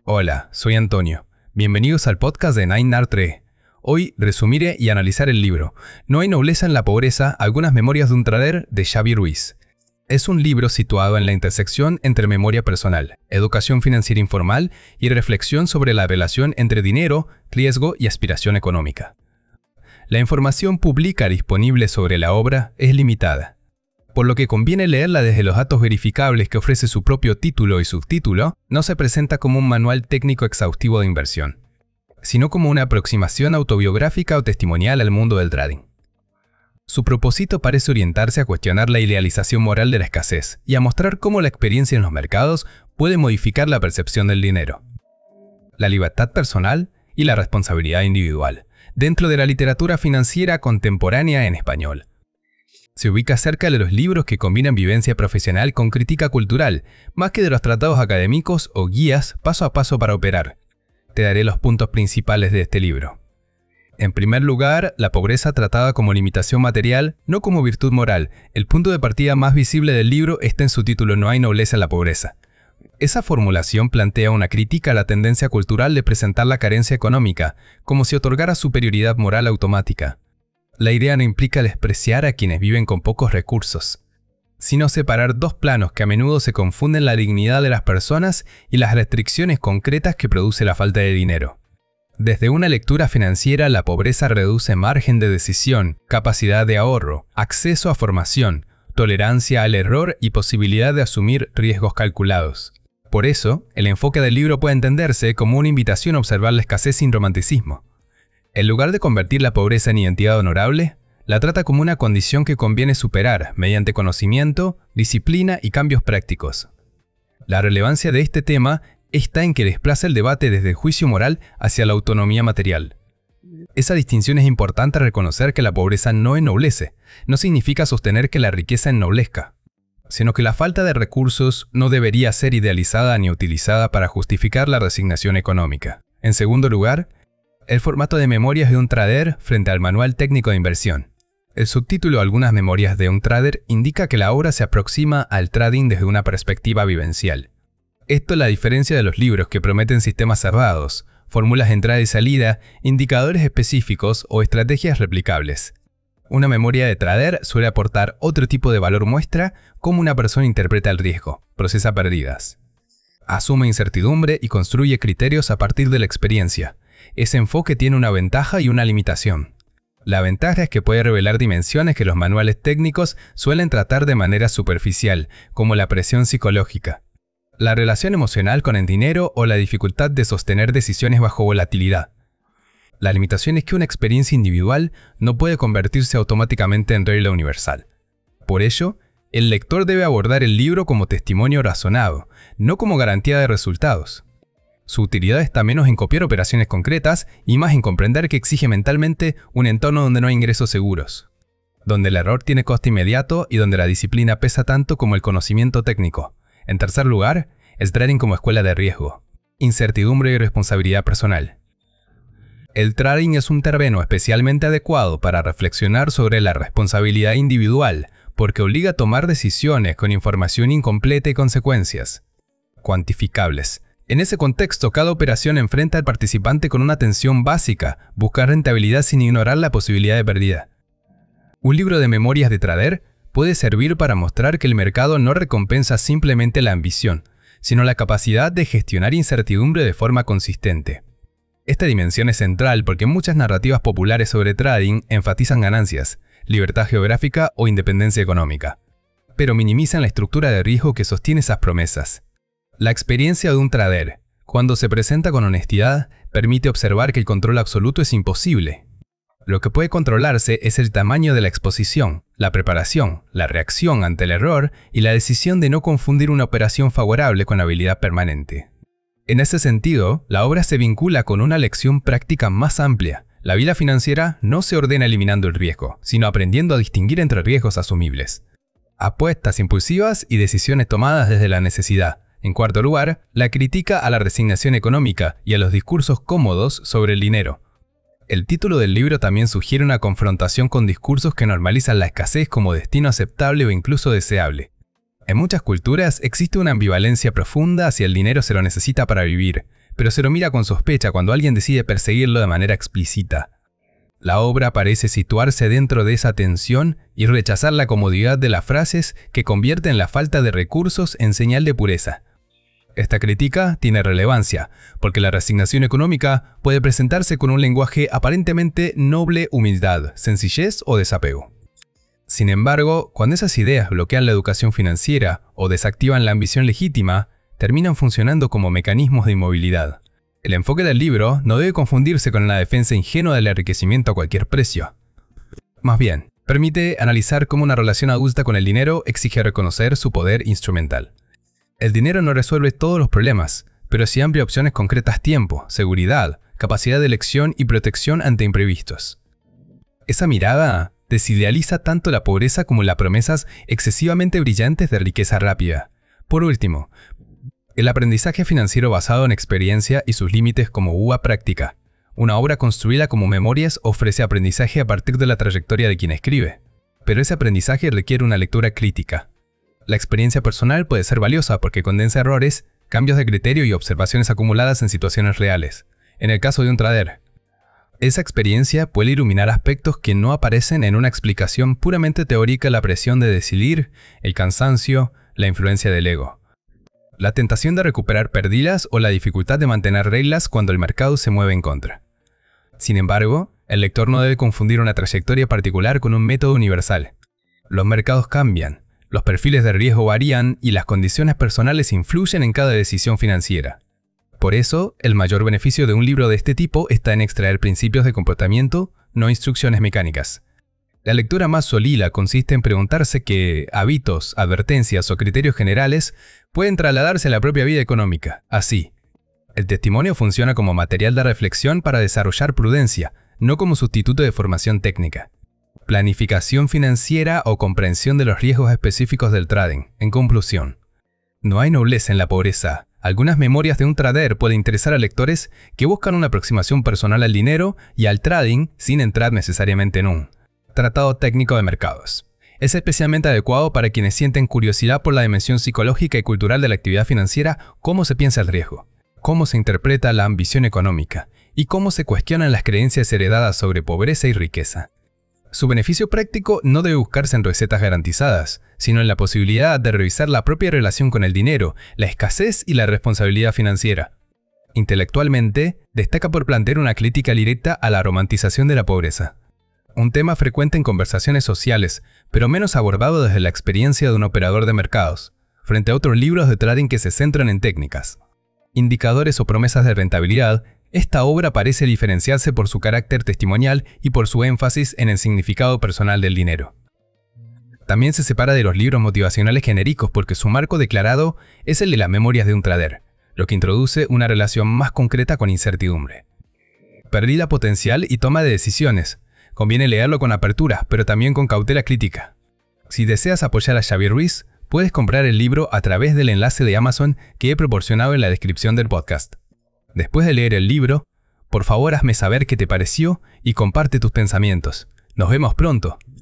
Hola, soy Antonio. Bienvenidos al podcast de 9NAR3. Hoy resumiré y analizar el libro No hay nobleza en la pobreza, algunas memorias de un trader de Xavi Ruiz. Es un libro situado en la intersección entre memoria personal, educación financiera informal y reflexión sobre la relación entre dinero, riesgo y aspiración económica. La información pública disponible sobre la obra es limitada, por lo que conviene leerla desde los datos verificables que ofrece su propio título y subtítulo. No se presenta como un manual técnico exhaustivo de inversión, sino como una aproximación autobiográfica o testimonial al mundo del trading. Su propósito parece orientarse a cuestionar la idealización moral de la escasez y a mostrar cómo la experiencia en los mercados puede modificar la percepción del dinero, la libertad personal y la responsabilidad individual, dentro de la literatura financiera contemporánea en español. Se ubica cerca de los libros que combinan vivencia profesional con crítica cultural, más que de los tratados académicos o guías paso a paso para operar. Te daré los puntos principales de este libro. En primer lugar, la pobreza tratada como limitación material, no como virtud moral. El punto de partida más visible del libro está en su título No hay nobleza en la pobreza. Esa formulación plantea una crítica a la tendencia cultural de presentar la carencia económica, como si otorgara superioridad moral automática. La idea no implica despreciar a quienes viven con pocos recursos, sino separar dos planos que a menudo se confunden: la dignidad de las personas y las restricciones concretas que produce la falta de dinero. Desde una lectura financiera, la pobreza reduce margen de decisión, capacidad de ahorro, acceso a formación, tolerancia al error y posibilidad de asumir riesgos calculados. Por eso, el enfoque del libro puede entenderse como una invitación a observar la escasez sin romanticismo. En lugar de convertir la pobreza en identidad honorable, la trata como una condición que conviene superar mediante conocimiento, disciplina y cambios prácticos. La relevancia de este tema está en que desplaza el debate desde el juicio moral hacia la autonomía material. Esa distinción es importante. Reconocer que la pobreza no ennoblece, no significa sostener que la riqueza ennoblezca, sino que la falta de recursos no debería ser idealizada ni utilizada para justificar la resignación económica. En segundo lugar, el formato de memorias de un trader frente al manual técnico de inversión. El subtítulo Algunas memorias de un trader indica que la obra se aproxima al trading desde una perspectiva vivencial. Esto es la diferencia de los libros que prometen sistemas cerrados, fórmulas de entrada y salida, indicadores específicos o estrategias replicables. Una memoria de trader suele aportar otro tipo de valor. Muestra cómo una persona interpreta el riesgo, procesa pérdidas, asume incertidumbre y construye criterios a partir de la experiencia. Ese enfoque tiene una ventaja y una limitación. La ventaja es que puede revelar dimensiones que los manuales técnicos suelen tratar de manera superficial, como la presión psicológica, la relación emocional con el dinero o la dificultad de sostener decisiones bajo volatilidad. La limitación es que una experiencia individual no puede convertirse automáticamente en regla universal. Por ello, el lector debe abordar el libro como testimonio razonado, no como garantía de resultados. Su utilidad está menos en copiar operaciones concretas y más en comprender que exige mentalmente un entorno donde no hay ingresos seguros, donde el error tiene coste inmediato y donde la disciplina pesa tanto como el conocimiento técnico. En tercer lugar, el trading como escuela de riesgo, incertidumbre y responsabilidad personal. El trading es un terreno especialmente adecuado para reflexionar sobre la responsabilidad individual, porque obliga a tomar decisiones con información incompleta y consecuencias cuantificables. En ese contexto, cada operación enfrenta al participante con una atención básica, buscar rentabilidad sin ignorar la posibilidad de pérdida. Un libro de memorias de trader puede servir para mostrar que el mercado no recompensa simplemente la ambición, sino la capacidad de gestionar incertidumbre de forma consistente. Esta dimensión es central porque muchas narrativas populares sobre trading enfatizan ganancias, libertad geográfica o independencia económica, pero minimizan la estructura de riesgo que sostiene esas promesas. La experiencia de un trader, cuando se presenta con honestidad, permite observar que el control absoluto es imposible. Lo que puede controlarse es el tamaño de la exposición, la preparación, la reacción ante el error y la decisión de no confundir una operación favorable con habilidad permanente. En ese sentido, la obra se vincula con una lección práctica más amplia. La vida financiera no se ordena eliminando el riesgo, sino aprendiendo a distinguir entre riesgos asumibles, apuestas impulsivas y decisiones tomadas desde la necesidad. En cuarto lugar, la crítica a la resignación económica y a los discursos cómodos sobre el dinero. El título del libro también sugiere una confrontación con discursos que normalizan la escasez como destino aceptable o incluso deseable. En muchas culturas existe una ambivalencia profunda hacia el dinero. Se lo necesita para vivir, pero se lo mira con sospecha cuando alguien decide perseguirlo de manera explícita. La obra parece situarse dentro de esa tensión y rechazar la comodidad de las frases que convierten la falta de recursos en señal de pureza. Esta crítica tiene relevancia, porque la resignación económica puede presentarse con un lenguaje aparentemente noble humildad, sencillez o desapego. Sin embargo, cuando esas ideas bloquean la educación financiera o desactivan la ambición legítima, terminan funcionando como mecanismos de inmovilidad. El enfoque del libro no debe confundirse con la defensa ingenua del enriquecimiento a cualquier precio. Más bien, permite analizar cómo una relación adulta con el dinero exige reconocer su poder instrumental. El dinero no resuelve todos los problemas, pero sí amplia opciones concretas: tiempo, seguridad, capacidad de elección y protección ante imprevistos. Esa mirada desidealiza tanto la pobreza como las promesas excesivamente brillantes de riqueza rápida. Por último, el aprendizaje financiero basado en experiencia y sus límites como uva práctica. Una obra construida como memorias ofrece aprendizaje a partir de la trayectoria de quien escribe, pero ese aprendizaje requiere una lectura crítica. La experiencia personal puede ser valiosa porque condensa errores, cambios de criterio y observaciones acumuladas en situaciones reales. En el caso de un trader, esa experiencia puede iluminar aspectos que no aparecen en una explicación puramente teórica: la presión de decidir, el cansancio, la influencia del ego, la tentación de recuperar pérdidas o la dificultad de mantener reglas cuando el mercado se mueve en contra. Sin embargo, el lector no debe confundir una trayectoria particular con un método universal. Los mercados cambian, los perfiles de riesgo varían y las condiciones personales influyen en cada decisión financiera. Por eso, el mayor beneficio de un libro de este tipo está en extraer principios de comportamiento, no instrucciones mecánicas. La lectura más solila consiste en preguntarse qué hábitos, advertencias o criterios generales pueden trasladarse a la propia vida económica. Así, el testimonio funciona como material de reflexión para desarrollar prudencia, no como sustituto de formación técnica. Planificación financiera o comprensión de los riesgos específicos del trading. En conclusión, no hay nobleza en la pobreza. Algunas memorias de un trader pueden interesar a lectores que buscan una aproximación personal al dinero y al trading sin entrar necesariamente en un tratado técnico de mercados. Es especialmente adecuado para quienes sienten curiosidad por la dimensión psicológica y cultural de la actividad financiera: cómo se piensa el riesgo, cómo se interpreta la ambición económica y cómo se cuestionan las creencias heredadas sobre pobreza y riqueza. Su beneficio práctico no debe buscarse en recetas garantizadas, sino en la posibilidad de revisar la propia relación con el dinero, la escasez y la responsabilidad financiera. Intelectualmente, destaca por plantear una crítica directa a la romantización de la pobreza. Un tema frecuente en conversaciones sociales, pero menos abordado desde la experiencia de un operador de mercados, frente a otros libros de trading que se centran en técnicas, indicadores o promesas de rentabilidad. Esta obra parece diferenciarse por su carácter testimonial y por su énfasis en el significado personal del dinero. También se separa de los libros motivacionales genéricos porque su marco declarado es el de las memorias de un trader, lo que introduce una relación más concreta con incertidumbre. Pérdida potencial y toma de decisiones. Conviene leerlo con apertura, pero también con cautela crítica. Si deseas apoyar a Xavier Ruiz, puedes comprar el libro a través del enlace de Amazon que he proporcionado en la descripción del podcast. Después de leer el libro, por favor hazme saber qué te pareció y comparte tus pensamientos. Nos vemos pronto.